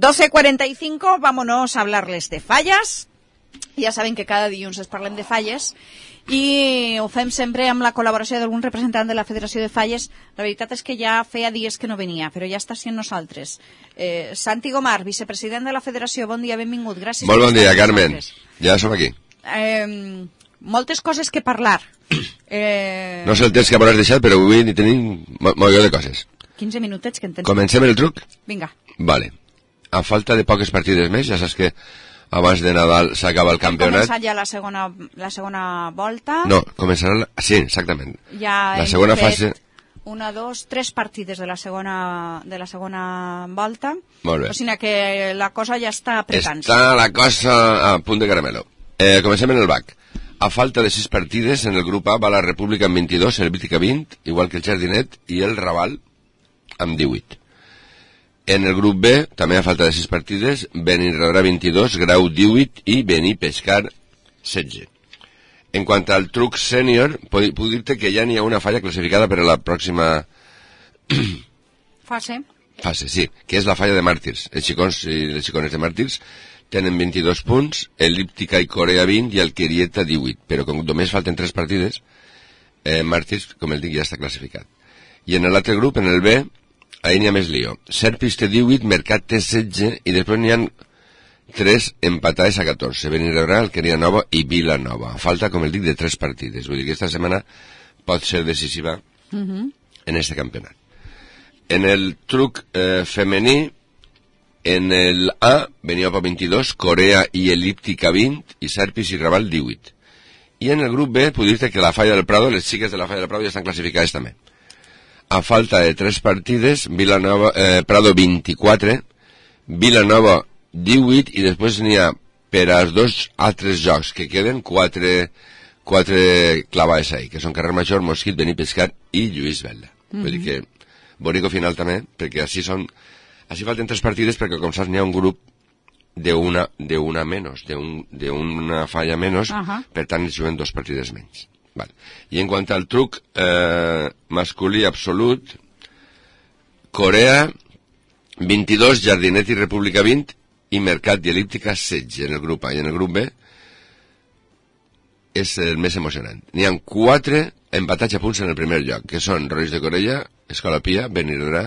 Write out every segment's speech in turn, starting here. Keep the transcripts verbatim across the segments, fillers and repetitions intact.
doce cuarenta y cinco, vámonos a hablarles de falles. Ja saben que cada dilluns es parlem de falles i ho fem sempre amb la col·laboració d'algun representant de la Federació de Falles. La veritat és que ja feia dies que no venia, però ja està sent nosaltres. Eh, Santi Gomar, vicepresident de la Federació, bon dia, benvingut. Gràcies. Molt bon dia, Carmen. Ja som aquí. Eh, moltes coses que parlar. Eh... No sé el temps que m'hauràs deixat, però avui ni tenim molt de coses. quinze minutets que en tens. Comencem el truc? Vinga. Vale. A falta de poques partides més, ja saps que abans de Nadal s'acaba el campionat. Hem començat ja la segona, la segona volta. No, començarà... La... Sí, exactament. Ja la segona fase... Una, dos, tres partides de la segona, de la segona volta. Molt bé. O sigui que la cosa ja està apretant-se. Està la cosa a punt de caramelo. Eh, comencem en el B A C. A falta de sis partides, en el grup A va la República amb vint-i-dos, el Vítica vint, igual que el Jardinet, i el Raval amb divuit. En el grup B, també a falta de sis partides, Benirredrà vint-i-dos, Grau divuit i Benipescar setze. En quant al truc sènior, puc dir-te que ja n'hi ha una falla classificada per a la pròxima fase. Fase, sí, que és la falla de màrtirs. Els xicons i les xicones de màrtirs tenen vint-i-dos punts, el Líptica i Corea vint i el Querieta divuit, però com només falten tres partides, eh, màrtirs, com el dic, ja està classificat. I en l'altre grup, en el B, ahí n'hi ha més lío. Serpis té divuit, Mercat té setze i després n'hi ha tres empatades a catorze. Benirredrà, Alqueria Nova i Vila Nova. Falta, com el dic, de tres partides. Vull dir que aquesta setmana pot ser decisiva uh-huh. en este campionat. En el truc eh, femení, en el A, Beniopa vint-i-dos, Corea i Elíptica vint i Serpis i Raval divuit. I en el grup B, puc dir-te que la Falla del Prado, les xiques de la Falla del Prado ja estan classificades també. A falta de tres partides, Vilanova, eh, Prado vint-i-quatre, Vilanova divuit i després n'hi ha per als dos altres jocs que queden quatre, quatre clavades ahí, que són Carrer Major, Mosquit, Benipescar i Lluís Velda. Mm-hmm. Vull dir que bonico final també, perquè així són, així falten tres partides perquè com saps n'hi ha un grup d'una d'una menys, d'una falla menys, uh-huh. per tant es juguen dos partides menys. Vale. I en quant al truc eh, masculí absolut, Corea vint-i-dos, Jardinet i República vint i Mercat i Elíptica setze en el grup A. I en el grup B és el més emocionant. N'hi ha quatre empatats a punts en el primer lloc, que són Reis de Corella, Escola Pia, Benirredrà,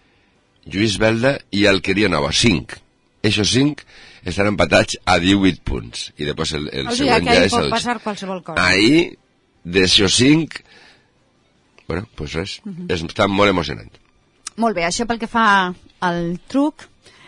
Lluís Velda i Alqueria Nova, cinc. Eixos cinc estan empatats a divuit punts. I després el, el o sigui, següent ja és a dotze. Pot passar qualsevol cosa. Ahí, d'això cinc, bueno, pues res, uh-huh. està molt emocionant. Molt bé, això pel que fa al truc.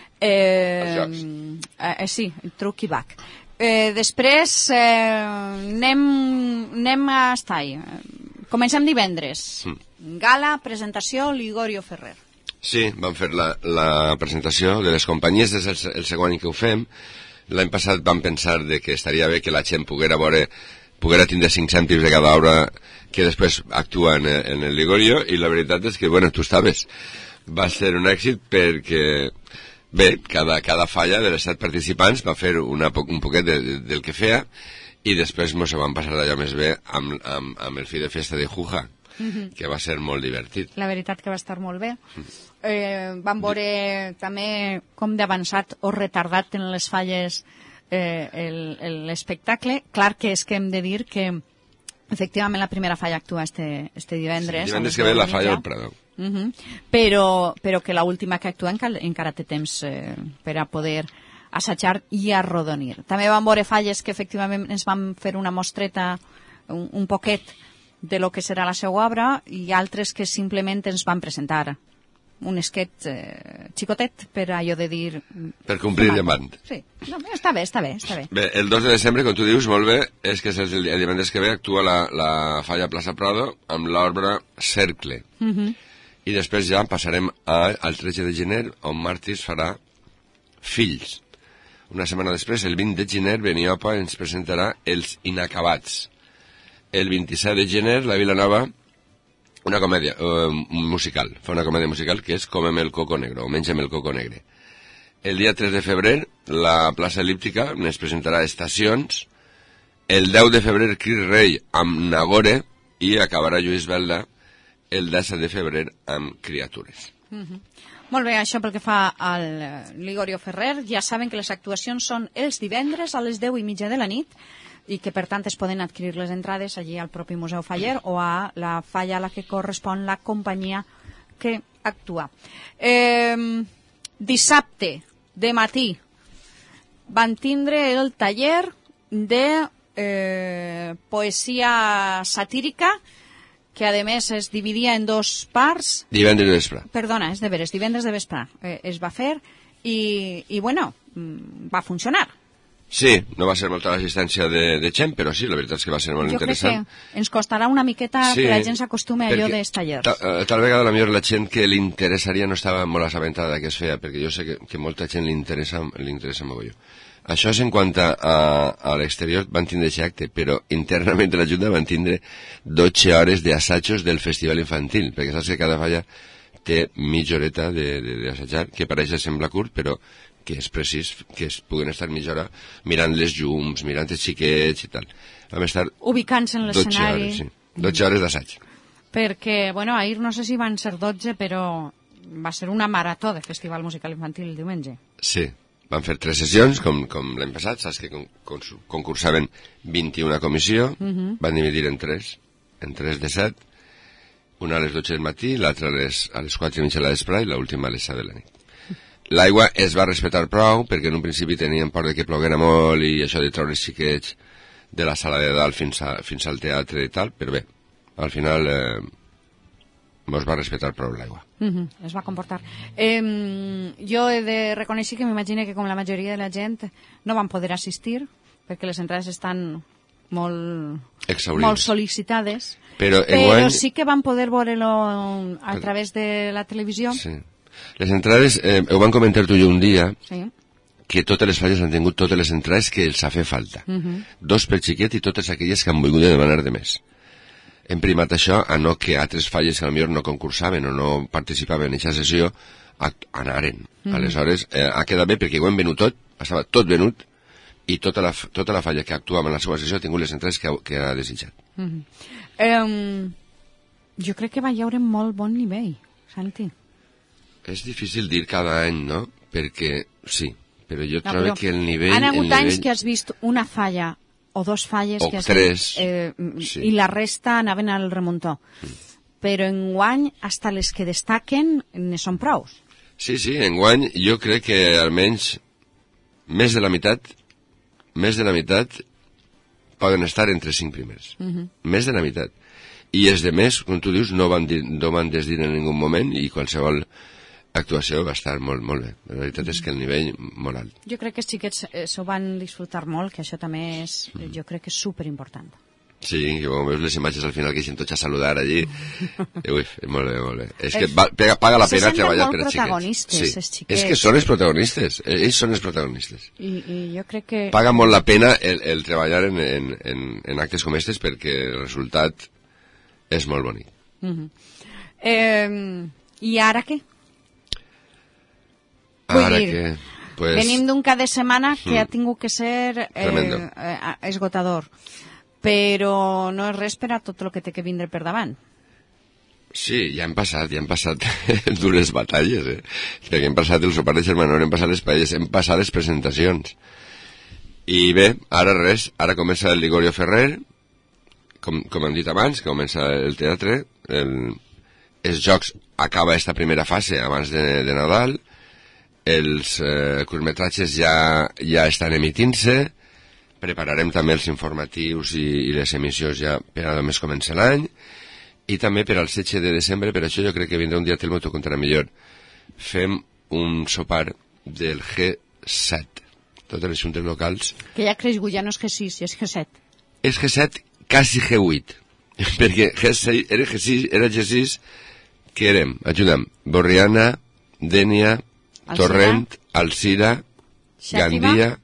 Eh, eh, sí, el truc i B A C. Eh, després eh, anem, anem a estar ahí. Comencem divendres. Mm. Gala, presentació, Ligorio Ferrer. Sí, vam fer la, la presentació de les companyies, des del el segon any que ho fem. L'any passat vam pensar de que estaria bé que la gent poguera veure, poguera tindre cinc cèntims de cada obra que després actua en, en el Ligorio, i la veritat és que, bueno, tu estaves. Va ser un èxit perquè, bé, cada, cada falla de les set participants va fer una, un poquet de, de, del que feia, i després mos ho vam passar d'allò més bé amb, amb, amb el fi de festa de Juja, uh-huh. que va ser molt divertit. La veritat que va estar molt bé. Eh, vam veure també com d'avançat o retardat en les falles eh, l'espectacle. Clar que és que hem de dir que efectivament la primera falla actua este, este divendres. Sí, divendres que ve la falla al Prado. Uh-huh. però, però que l'última que actua encara, encara té temps eh, per a poder assajar i arrodonir. També vam veure falles que efectivament ens van fer una mostreta un, un poquet de lo que serà la seva obra, i altres que simplement ens van presentar un esquet eh, xicotet per allò de dir... Per complir demand. Sí, no, està bé, està bé, està bé. Bé, el dos de desembre, com tu dius, molt bé, és que és el, el divendres que ve actua la, la falla Plaça Prado amb l'obra Cercle. Uh-huh. I després ja passarem a, al tretze de gener, on Màrtirs farà Fills. Una setmana després, el vint de gener, Beniopa ens presentarà Els Inacabats. El vint-i-set de gener, la Vilanova, una comèdia uh, musical, fa una comèdia musical que és Comem el coco negre, o Mengem el coco negre. El dia tres de febrer, la plaça Elíptica ens presentarà Estacions. El deu de febrer, Cris Rei amb Nagore, i acabarà Lluís Velda el disset de febrer amb Criatures. Uh-huh. Molt bé, això pel que fa al Ligorio Ferrer. Ja saben que les actuacions són els divendres a les deu i mitja de la nit i que, per tant, es poden adquirir les entrades allí al propi Museu Faller o a la falla a la que correspon la companyia que actua. Eh, dissabte, de matí, van tindre el taller de eh, poesia satírica, que a més es dividia en dos parts. Divendres de vespre. Perdona, és de veres, divendres de vespre eh, es va fer i, i bueno, va funcionar. Sí, no va ser molta l'assistència de, de gent, però sí, la veritat és que va ser molt jo interessant. Jo crec que ens costarà una miqueta sí, que la gent s'acostume a allò dels tallers. Tal, tal vegada la millor la gent que li interessaria no estava molt assabentada que es feia, perquè jo sé que, que molta gent li interessa, li interessa mogolló. Això és en quant a, a, a l'exterior van tindre aquest acte, però internament de la Junta van tindre dotze hores d'assajos del festival infantil, perquè saps que cada falla té mitja horeta d'assajar, que pareix que sembla curt, però que és precís, que es puguen estar mitja hora mirant les llums, mirant els xiquets i tal. Vam estar ubicant-se en l'escenari. Sí, dotze hores d'assaig. Perquè, bueno, ahir no sé si van ser dotze, però va ser una marató de festival musical infantil el diumenge. Sí. Van fer tres sessions, com, com l'any passat, saps que concursaven vint-i-una comissió, uh-huh. Van dividir en tres, en tres de set, una a les dotze del matí, l'altra a les, a les quatre i mitja de la vespre i l'última a les set de la nit. L'aigua es va respectar prou, perquè en un principi tenien por de que ploguera molt i això de treure els xiquets de la sala de dalt fins, a, fins al teatre i tal, però bé, al final eh, mos va respectar prou l'aigua. Uh-huh, es va comportar. Eh, jo he de reconèixer que m'imagino que com la majoria de la gent no van poder assistir perquè les entrades estan molt, molt sol·licitades, però, però enguany... sí que van poder veure-lo a través de la televisió. Sí. Les entrades, eh, ho van comentar tu i un dia, sí. Que totes les falles han tingut totes les entrades que els ha fet falta. Uh-huh. Dos per xiquet i totes aquelles que han volgut demanar de més. Hem primat això a no que altres falles que potser no concursaven o no participaven en aquesta sessió anaren. Mm. Aleshores, eh, ha quedat bé perquè ho hem venut tot, estava tot venut, i tota la, tota la falla que actuava en la seva sessió ha tingut les entrades que, que ha desitjat. Mm -hmm. um, jo crec que va hi haure molt bon nivell, Santi. És difícil dir cada any, no? Perquè, sí, però jo no, trobo però que el nivell... Han hagut el anys nivell... que has vist una falla o dos falles o que has tres, dit, eh, sí. I la resta anaven al remuntó. Mm. Però enguany, hasta les que destaquen, ne són prous. Sí, sí, enguany jo crec que almenys més de la meitat, més de la meitat poden estar entre cinc primers. Uh -huh. Més de la meitat. I els de més, com tu dius, no van, dir, no van desdir en ningú moment i qualsevol actuació va estar molt, molt bé. La veritat és que el nivell molt alt. Jo crec que els xiquets eh, s'ho van disfrutar molt, que això també és, mm. jo crec que és superimportant. Sí, que quan veus les imatges al final que eixen tots a saludar allí, ui, molt bé, molt bé. És que va, pega, paga la pena treballar per a xiquets. Sí. xiquets. És que són els protagonistes, ells són els protagonistes. I, i jo crec que... Paga molt la pena el, el treballar en, en, en, en actes com aquests perquè el resultat és molt bonic. Uh -huh. eh, I ara què? Vull ara dir, què? Pues... venim d'un cap de setmana que mm. ha tingut que ser eh, eh, esgotador. Però no és res per a tot el que té que vindre per davant. Sí, ja han passat, ja han passat dures batalles, eh? Perquè hem passat el sopar de germanor, hem passat les paelles, hem passat les presentacions. I bé, ara res, ara comença el Ligorio Ferrer, com, com hem dit abans, que comença el teatre, el, els jocs acaba esta primera fase abans de, de Nadal, els eh, curtmetratges ja, ja estan emitint-se, prepararem també els informatius i, i les emissions ja per a només comença l'any, i també per al setze de desembre, per això jo crec que vindrà un dia Telmo t'ho contarà millor, fem un sopar del G set, totes les juntes locals. Que ja creix, ja no és G sis, és G set. És G set, quasi G vuit, perquè G seis, era G sis, era G sis, que érem, ajuda'm, Borriana, Dénia, Alcira, Torrent, Alcira, Xàtiva, Gandia,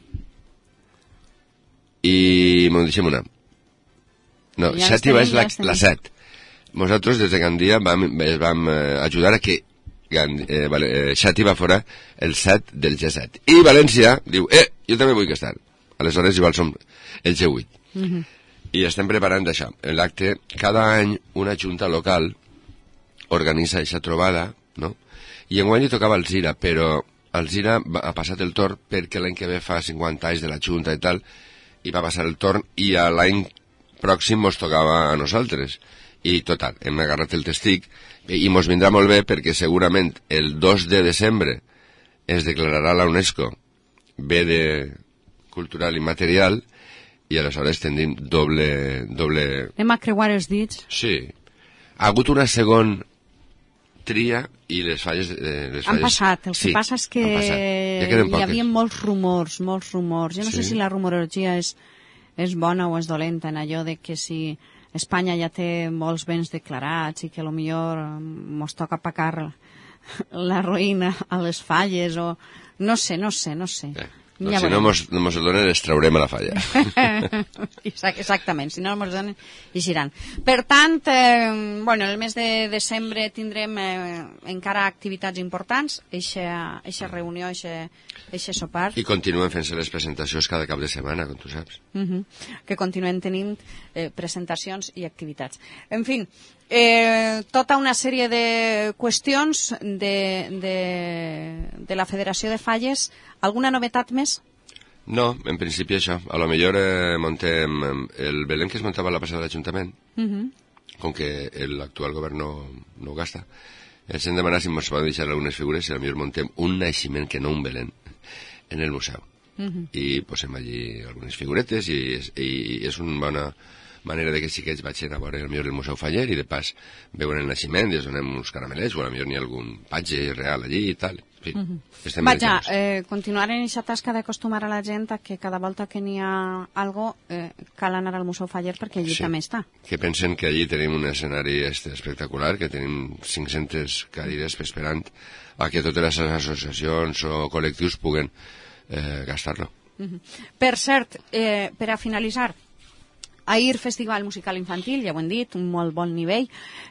i me'n deixem una. No, ja Xàtiva és la, la set. Nosaltres des de Gandia vam, vam eh, ajudar a que Gand, eh, eh, Xàtiva fora el set del G set. I València diu, eh, jo també vull que estar. Aleshores igual som el G vuit. Uh -huh. I estem preparant això. En l'acte, cada any una junta local organitza aquesta trobada, no? I enguany li tocava Alzira, però Alzira ha passat el torn perquè l'any que ve fa cinquanta anys de la Junta i tal, i va passar el torn i a l'any pròxim mos tocava a nosaltres. I total, hem agarrat el testic i mos vindrà molt bé perquè segurament el dos de desembre es declararà la UNESCO bé de cultural i material i aleshores tindrim doble... doble... Anem a creuar els dits. Sí. Ha hagut una segon tria i les falles... Eh, les han falles... passat, el sí, que passa és que ja hi havia molts rumors, molts rumors. Jo no sí. sé si la rumorologia és, és bona o és dolenta en allò de que si Espanya ja té molts béns declarats i que potser mos toca pagar la ruïna a les falles o... No sé, no sé, no sé. Eh. Ja si no mos, no mos el donen, els traurem a la falla. Exactament, si no mos el donen, hi giran. Per tant, eh, bueno, el mes de desembre tindrem eh, encara activitats importants, eixa reunió, eixe sopar. I continuen fent-se les presentacions cada cap de setmana, com tu saps. Uh -huh. Que continuen tenint eh, presentacions i activitats. En fi, eh, tota una sèrie de qüestions de, de, de la Federació de Falles. Alguna novetat més? No, en principi això. A lo millor eh, montem el Belén que es muntava a la passada de l'Ajuntament, uh -huh. com que l'actual govern no, no ho gasta. Els hem demanat si ens poden deixar algunes figures i a lo millor montem un naixement que no un Belén en el museu. Uh -huh. I posem allí algunes figuretes i és, i és una bona manera de que sí que ells vagin a veure el millor el Museu Faller i de pas veuen el naixement i els donem uns caramelets o a lo millor n'hi ha algun patge real allí i tal. Sí, uh -huh. Vaja, eh, continuar en aquesta tasca d'acostumar a la gent a que cada volta que n'hi ha algo eh, cal anar al Museu Faller perquè allí sí. també està. Que pensen que allí tenim un escenari este espectacular, que tenim cinc-centes cadires esperant a que totes les associacions o col·lectius puguen eh, gastar-lo. Uh -huh. Per cert, eh, per a finalitzar, ahir Festival Musical Infantil, ja ho hem dit, un molt bon nivell.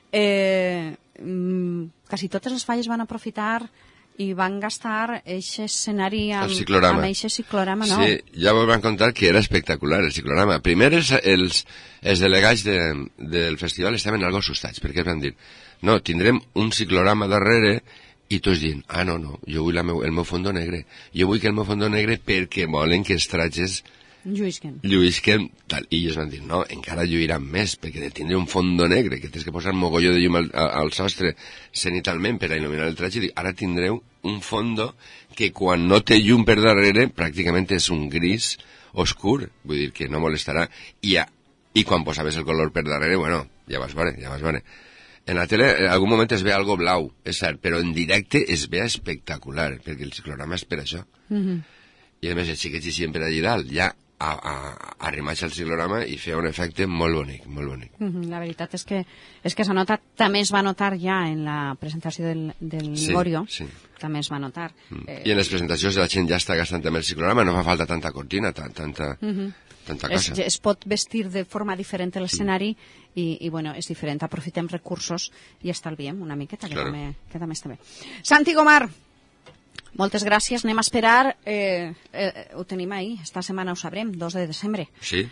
Eh, mm, quasi totes les falles van aprofitar i van gastar aquest escenari amb aquest ciclorama nou. Sí, ja vos van contar que era espectacular el ciclorama. Primer els, els, els delegats de, del festival estaven algo assustats, perquè els van dir, no, tindrem un ciclorama darrere i tots dient, ah, no, no, jo vull la meu, el meu fondo negre. Jo vull que el meu fondo negre perquè volen que els tratges lluïsquen. Lluïsquen, tal. I ells van dir, no, encara lluiran més, perquè de tindre un fondo negre, que tens que posar mogolló de llum al, al sostre cenitalment per a il·luminar el tratge, dic, ara tindreu un fondo que quan no té llum per darrere, pràcticament és un gris oscur, vull dir que no molestarà, i, a, i quan posaves el color per darrere, bueno, ja vas veure, ja vas veure. En la tele, en algun moment es ve algo blau, és cert, però en directe es ve espectacular, perquè el ciclorama és per això. Mm -hmm. I a més, els xiquets hi sempre allà dalt, ja a, a, a arrimatge al ciclorama i feia un efecte molt bonic, molt bonic. Mm -hmm. La veritat és que és que s'ha notat, també es va notar ja en la presentació del, del sí, Gorio, sí. també es va notar. Mm. Eh... I en les presentacions la gent ja està gastant també el ciclorama, no fa falta tanta cortina, ta, tanta, mm -hmm. tanta cosa. Es, es pot vestir de forma diferent l'escenari mm. i, i bueno, és diferent, aprofitem recursos i estalviem una miqueta, que, claro. també, que també està bé. Santi Gomar, moltes gràcies, anem a esperar, eh, eh, ho tenim ahir, esta setmana ho sabrem, dos de desembre. Sí.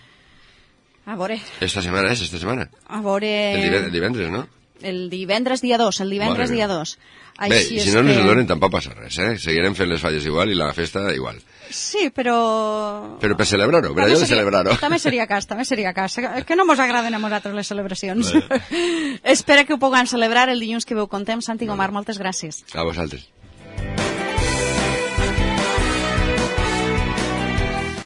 A veure... Esta setmana és, esta setmana. A veure... El divendres, el divendres no? El divendres dia dos, el divendres dia dos. Bé, i si no ens que... el donen tampoc passa res, eh? Seguirem fent les falles igual i la festa igual. Sí, però... Però per celebrar-ho, per allò de celebrar-ho. També seria cas, també seria cas. Que no mos agraden a nosaltres les celebracions. Espero que ho puguem celebrar el dilluns que veu contem. Santi Gomar, moltes gràcies. A vosaltres.